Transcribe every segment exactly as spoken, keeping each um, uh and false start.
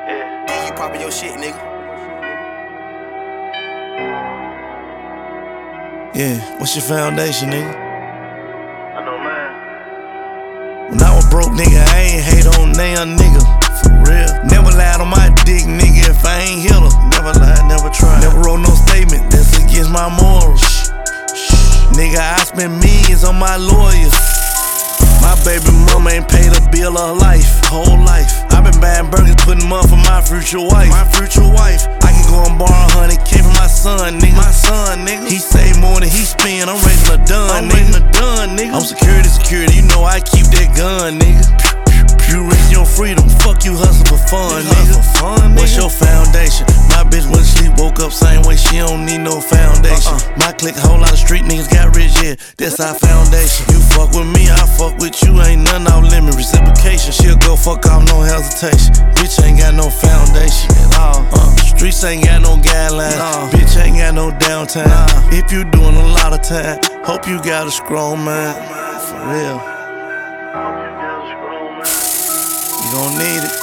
Yeah. You poppin' your shit, nigga. Yeah, what's your foundation, nigga? I know mine. When I was broke, nigga, I ain't hate on damn nigga. For real. Never lied on my dick, nigga, if I ain't hit her. Never lied, never tried. Never wrote no statement that's against my morals. Nigga, I spend millions on my lawyers. My baby mama ain't paid a bill of life, whole life. I been buying burgers, putting them up for my future wife. My future wife. I can go and borrow a hundred K from my son, nigga. My son, nigga. He save more than he spend. I'm raising a dun, I'm nigga. raising a dun, nigga. I'm security, security. You know I keep that gun, nigga. You risk your freedom, fuck you hustle for fun, you nigga. For fun, nigga. What's your foundation? My bitch went to sleep, woke up same way, she don't need no foundation. Uh-uh. My clique, a whole lot of street niggas got rich, yeah, that's our foundation. You fuck with me, I fuck with you, ain't nothing off limit. Reciprocation, she'll go fuck off, no hesitation. Bitch ain't got no foundation at all. Uh, streets ain't got no guidelines, no. Bitch ain't got no downtime. Nah. If you doing a lot of time, hope you got a strong mind, for real. You gon' need it.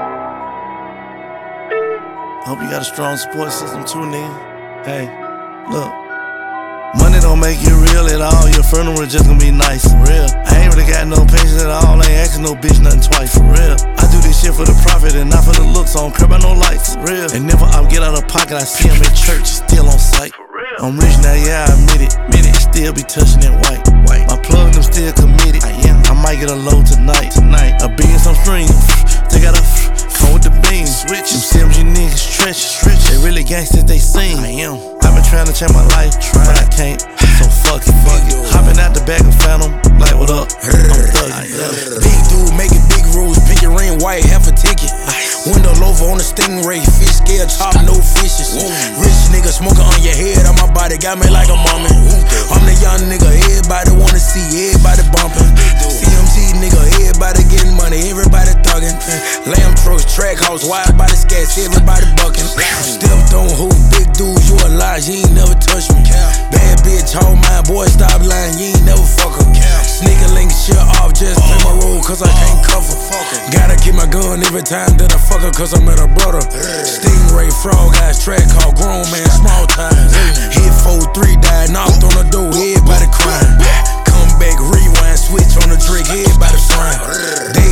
Hope you got a strong support system too, nigga. Hey, look. Money don't make you real at all. Your funeral just gonna be nice, for real. I ain't really got no patience at all. I ain't asking no bitch nothing twice, for real. I do this shit for the profit and not for the looks. I don't care about no lights, for real. And never I get out of pocket. I see him in church, still on sight. I'm rich now, yeah, I admit it. Admit it. Still be touching that white. White. My plug them still committed. I am. I might get a load tonight. Tonight. A being some streams. They gotta come with the beans. Switch. Them Sims, you niggas stretch. Stretch. They really gangsters, they sing. I am. I've been trying to change my life, try. But I can't. So fuck it. Fuck it. Hopping out the back of Phantom. Like, what up? I'm thuggin'. Big dude making big rules. Pinky ring white, half a ticket. Window loafer on the stingray. Fish scale chop, no fishes. Rich nigga smoking on your head. On my body, got me like a mummy. I'm the young nigga, everybody wanna see, everybody bumping. C M T nigga, everybody getting money, everybody thuggin'. Lamb trucks, track house, wide body scats, everybody bucking. Stepped on who, big dude, you a lie, you ain't never touched me. Bad bitch, hold my boy, stop lying, you ain't never fuck her. Sneaker link shit off, just play my role, cause I can't cover. Gotta keep my gun every time that I fuck her, cause I'm at her brother. Stingray, frog eyes, track called grown man, small time. Hit four three, died, knocked on the door, everybody crying. Come back, rewind, switch on the trick, everybody frying. They